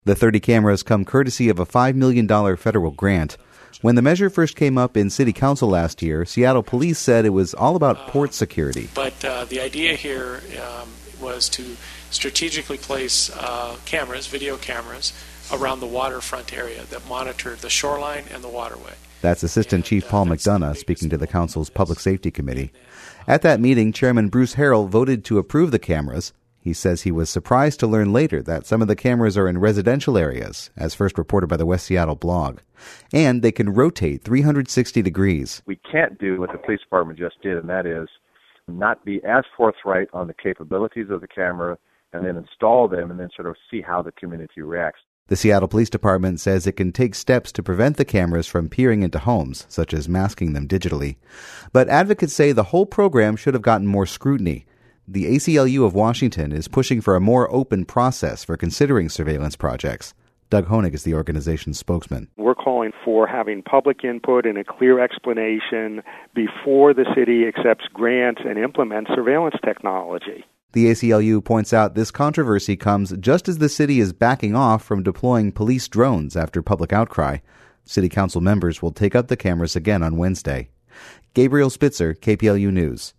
The 30 cameras come courtesy of a $5 million federal grant. When the measure first came up in City Council last year, Seattle police said it was all about port security. But the idea here was to strategically place cameras, video cameras, around the waterfront area that monitor the shoreline and the waterway. That's Assistant Chief Paul McDonough speaking to the Council's Public Safety Committee. At that meeting, Chairman Bruce Harrell voted to approve the cameras. He says he was surprised to learn later that some of the cameras are in residential areas, as first reported by the West Seattle blog. And they can rotate 360 degrees. We can't do what the police department just did, and that is not be as forthright on the capabilities of the camera and then install them and then sort of see how the community reacts. The Seattle Police Department says it can take steps to prevent the cameras from peering into homes, such as masking them digitally. But advocates say the whole program should have gotten more scrutiny. The ACLU of Washington is pushing for a more open process for considering surveillance projects. Doug Honig is the organization's spokesman. We're calling for having public input and a clear explanation before the city accepts grants and implements surveillance technology. The ACLU points out this controversy comes just as the city is backing off from deploying police drones after public outcry. City Council members will take up the cameras again on Wednesday. Gabriel Spitzer, KPLU News.